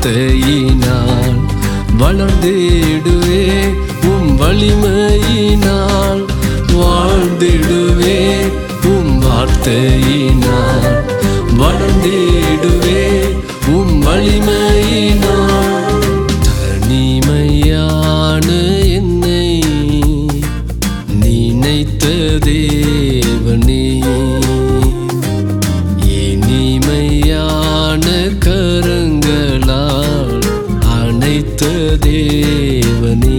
வார்த்தையினால் வளர்ந்திடுவே வலிமையினால் வாழ்ந்திடுவே வார்த்தையினால் வளர்ந்திடுவே வலிமையினால் தனிமையான என்னை நினைத்த தேவனே இனிமையான கரங்களால் அணைத்த தேவனே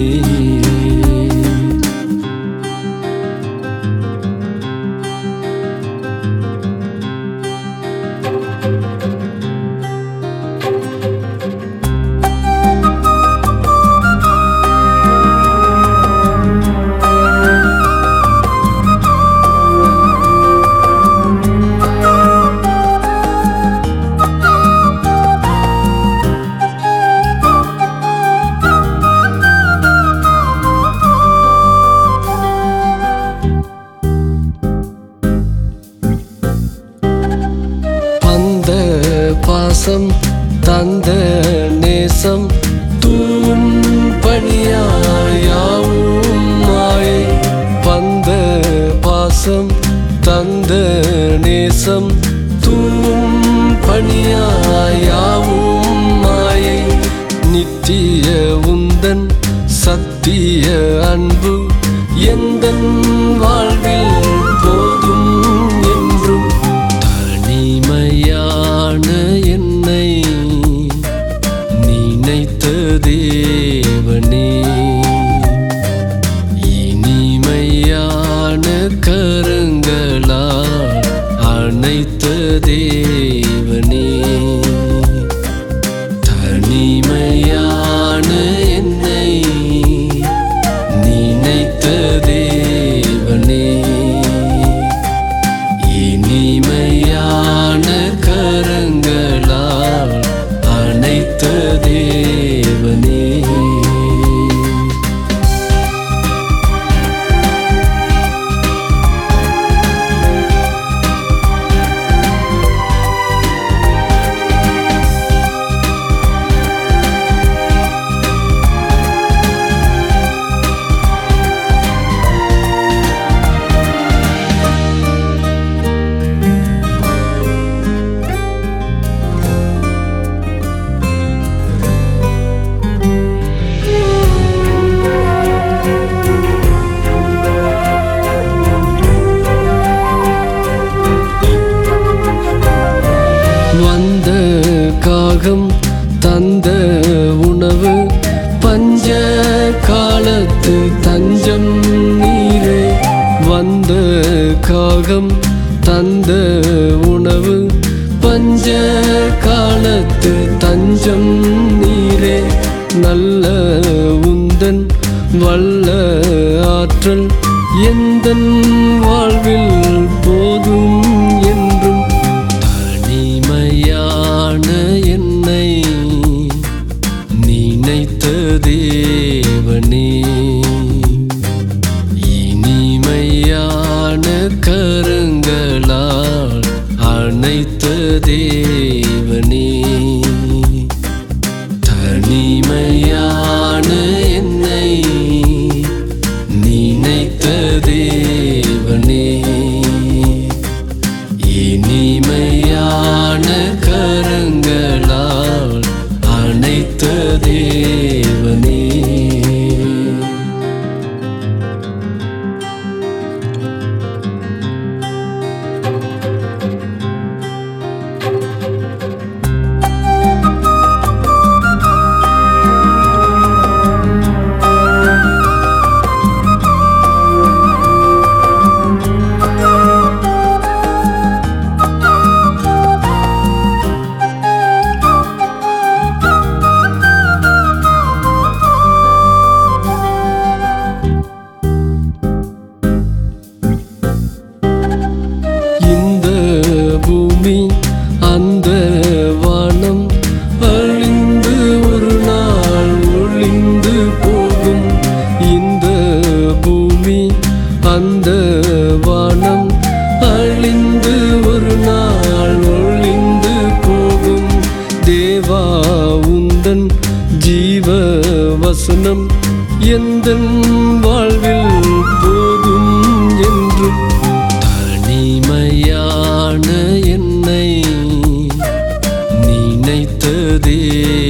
பாசம் தந்த நேசம் தூம் பணியாயாவும் மாயை பந்த பாசம் தந்த நேசம் தூம் பணியாயாவும் மாயை நித்திய உந்தன் சத்திய அன்பு எந்தன் வாழ்வில் போதும் என்றும் தனிமையான என்னை நினைத்த தேவனே இனிமையான கரங்களால் அணைத்த தேவனே தனிமையான என்னை நினைத்த தேவனே இனிமையான கரங்களால் அணைத்த தேவனே வந்த காகம் தந்த உணவு பஞ்ச காலத்து தஞ்சம் நீரே வந்த காகம் தந்த உணவு பஞ்ச காலத்து தஞ்சம் நீரே நல்ல உந்தன் வல்ல ஆற்றல் எந்தன் வாழ்வில் போதும் என்றும் தனிமையான என்னை நினைத்த தேவனே இனிமையான கரங்களால் அணைத்த தேவனே தனிமையான என்னை நினைத்த தேவனே உந்தன் ஜீவ வசனம் எந்தன் வாழ்வில் போதும் என்றும். தனிமையான என்னை நினைத்த தேவனே